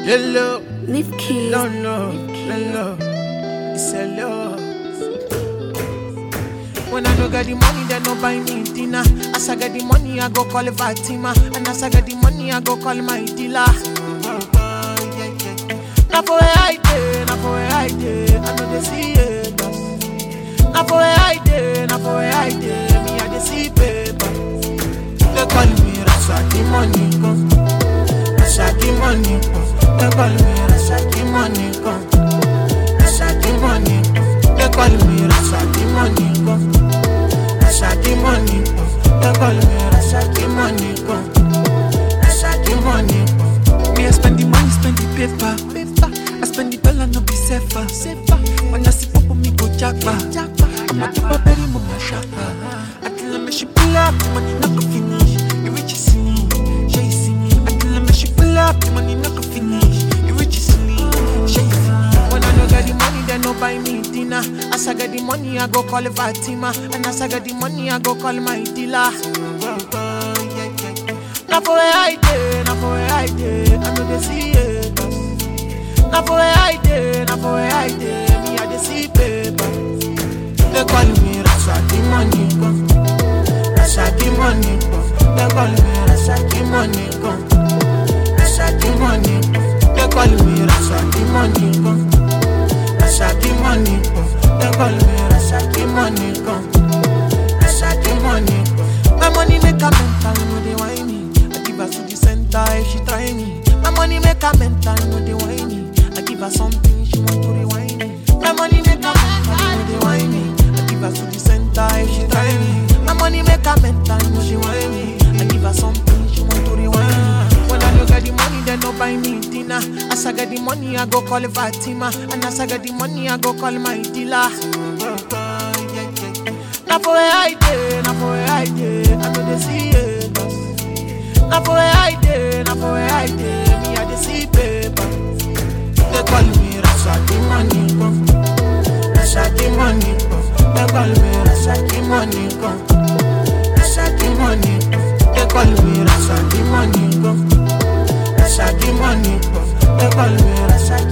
Hello, Live kids. no, hello, it's hello. When I no get the money, they no buy me dinner. As I get the money, I go call it Fatima. And as I get the money, I go call my dealer. Now for where I dey, now for where I dey, I know they see it. Now for where I dey, now for where I dey, me I dey see paper. They call me Rasaki money come, Rasaki money come. They call me Rasaki money come, Rasaki money come. They call me Rasaki money come, Rasaki money come. They call me Rasaki money come, Rasaki money come. Me I spend the money, spend the paper. I spend the dollar, no be safer. When I see pop, me go jackpa. I'm a keep a berry, mama shaka. Until I make she pull up, the money not go finish. You rich is me, she is me. Until I make she pull up, the money not go finish. You rich is me, she is me. When I no get the money, they no buy me dinner. As I get the money, I go call it Fatima. And as I get the money, I go call my dealer. Now for where I dey, now for where I dey, I know they see it. Now for where I dey, now for where I dey, me I dey see paper. They call me Rasaki money come, Rasaki money come. They call me Rasaki money come, Rasaki money come. They call me Rasaki money come, Rasaki money come. They call me Rasaki money come, Rasaki money come. My money make a mental, no they whine me. I give her to the center if she try me. My money make a mental, no they whine me. I give her something, she want to rewind me. My money make a mental, no they whine me. I give her to the center if she try me. My money make a mental, no she whine me. I give her something, she want to rewind me. When I don't get the money, they no buy me dinner. As I get the money, I go call it Fatima. And as I get the money, I go call my dealer. Now for where I dey, now for where I dey, I know they see it. Now for where I dey, now for where I dey, me I dey see paper. They call me Rasaki money come, Rasaki money come. They call me Rasaki money come, Rasaki money come. They call me Rasaki money come, Rasaki money come. They call me Rasaki